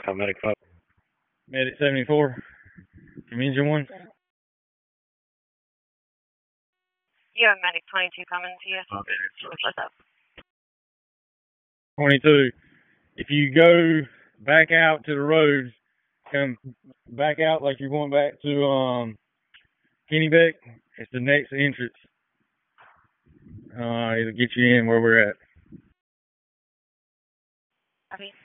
Medic 5. Medic 74. From Engine 1. You have Medic 22 coming to you. Okay. What's up? 22. If you go back out to the road, come back out like you're going back to Kennebec, it's the next entrance. It'll get you in where we're at. Copy.